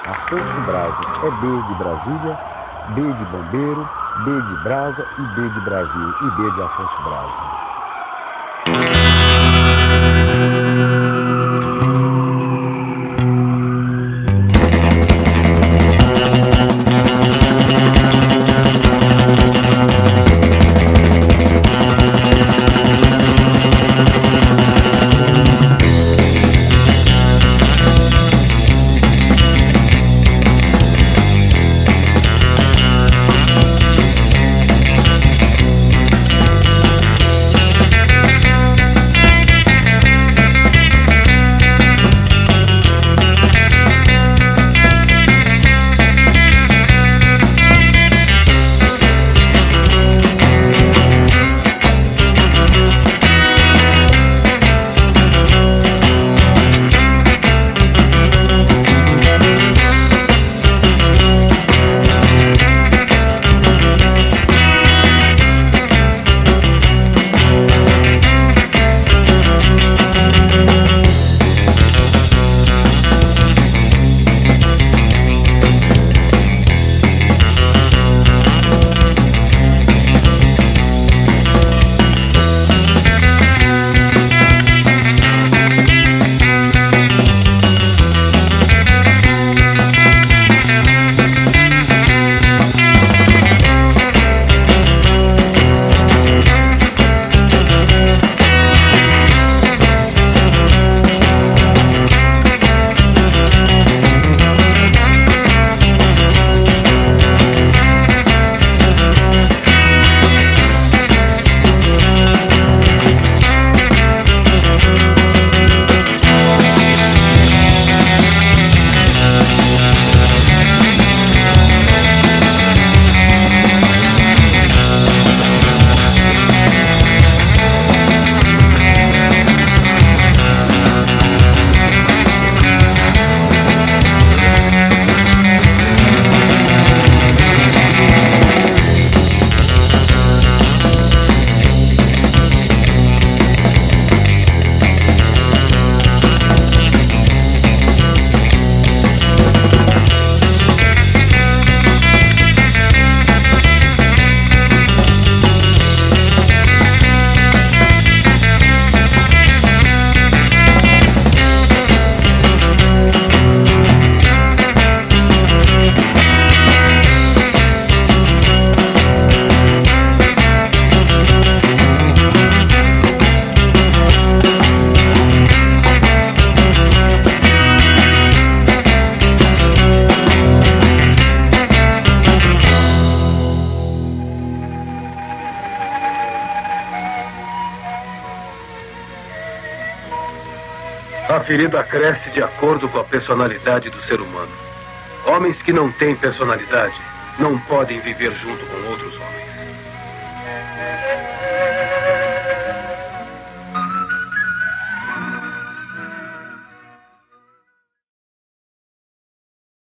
Afonso Brasa é B de Brasília, B de Bombeiro, B de Brasa e B de Brasil e B de Afonso Brasa. A ferida cresce de acordo com a personalidade do ser humano. Homens que não têm personalidade não podem viver junto com outros homens.